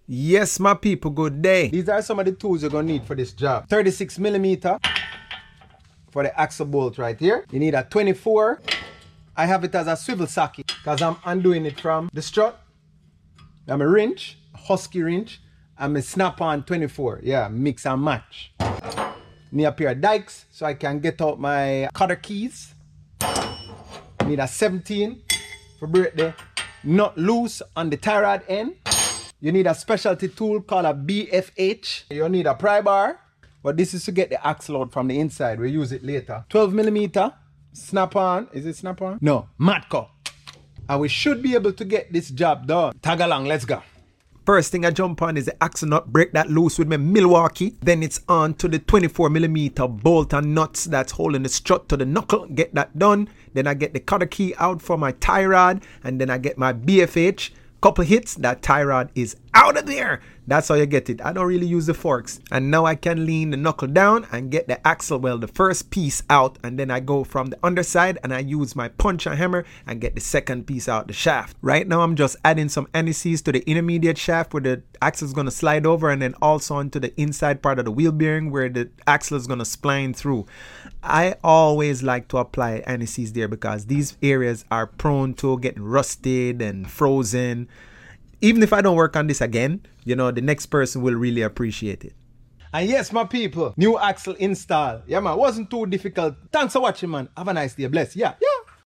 Yes, my people, good day. These are some of the tools you're gonna need for this job. 36mm for the axle bolt right here. You need a 24. I have it as a swivel socket because I'm undoing it from the strut. I'm a wrench, a Husky wrench. I'm a snap-on 24. Yeah, mix and match. Need a pair of dikes so I can get out my cutter keys. Need a 17 for break the nut loose on the tie rod end. You need a specialty tool called a BFH. You need a pry bar, but this is to get the axle out from the inside. We'll use it later. 12mm snap-on. Is it snap-on? No, Matco. And we should be able to get this job done. Tag along, let's go. First thing I jump on is the axle nut, break that loose with my Milwaukee. Then it's on to the 24mm bolt and nuts that's holding the strut to the knuckle. Get that done. Then I get the cutter key out for my tie rod. And then I get my BFH. Couple hits, that tie rod is out of there. That's how you get it. I don't really use the forks. And now I can lean the knuckle down and get the axle, well, the first piece out. And then I go from the underside and I use my punch and hammer and get the second piece out the shaft. Right now I'm just adding some anti-seize to the intermediate shaft where the axle is going to slide over, and then also onto the inside part of the wheel bearing where the axle is going to spline through. I always like to apply anti-seize there because these areas are prone to getting rusted and frozen. Even if I don't work on this again, the next person will really appreciate it. And yes, my people, new axle install. Yeah, man, wasn't too difficult. Thanks for watching, man. Have a nice day. Bless. Yeah.